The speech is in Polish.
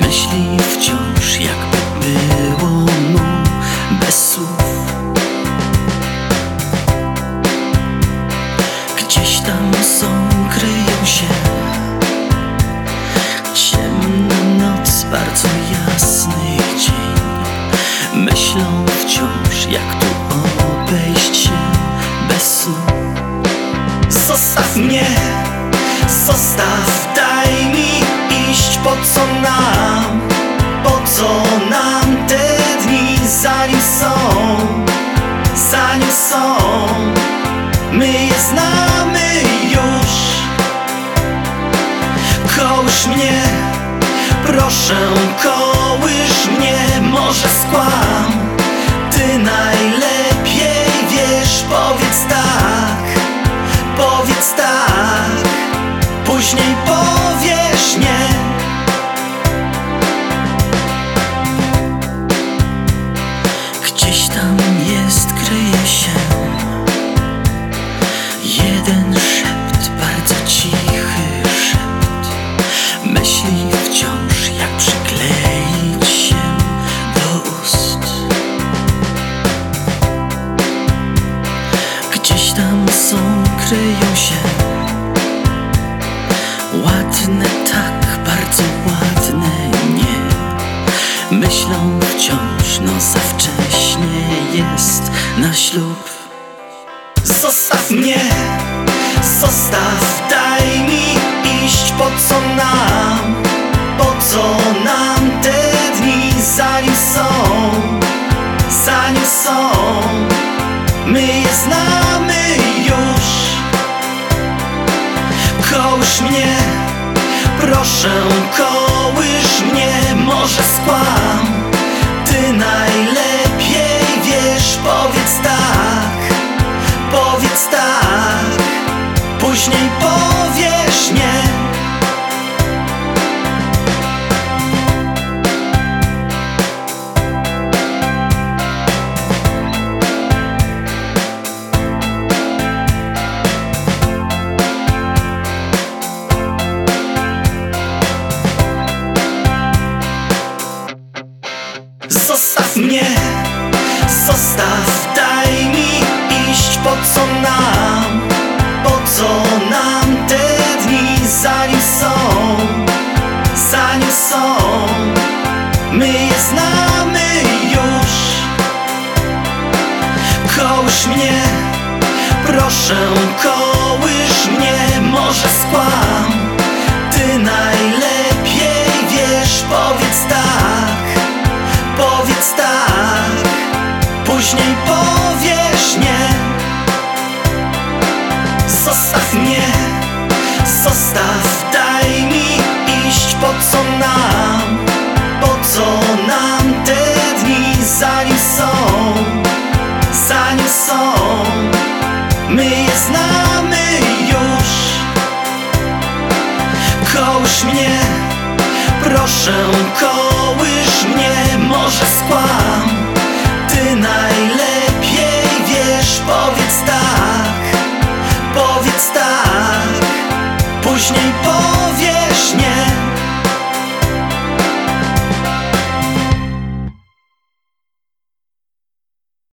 Myśli wciąż jakby było mu bez słów. Gdzieś tam są, kryją się. Ciemna noc, bardzo jasny dzień. Myślą wciąż, jak tu obejść się bez snu. Zostaw mnie, zostaw, daj mi iść. Po co nam te dni, zanim są, my je znamy już. Kołysz mnie, proszę, kołysz mnie, może skłam. Ty najlepiej wiesz, powiedz tak, później powiesz nie. Gdzieś tam jest, kryje się jeden szept, bardzo cichy szept. Myśli wciąż, jak przykleić się do ust. Gdzieś tam są, kryją się. Ładne, tak, bardzo ładne, nie. Myślą wciąż, no za wcześnie jest na ślub. Zostaw mnie, zostaw, daj mi iść. Po co nam te dni, zanim są, my je znamy już. Kołysz mnie, proszę, kołysz mnie, może skłam. Ty najlepiej wiesz, powiedz tak, później powiesz nie. Zostaw mnie, zostaw, daj mi iść. Po co nam te dni, zanim są, my je znamy już. Kołysz mnie, proszę, kołysz mnie, może skłam. Ty najlepiej wiesz, powiedz tak, później powiesz nie. Zostaw mnie, zostaw, daj mi iść. Po co nam te dni, zanim są, my je znamy już. Kołysz mnie, proszę, kołysz mnie, może skłam. Ty najlepiej wiesz, powiedz tak, później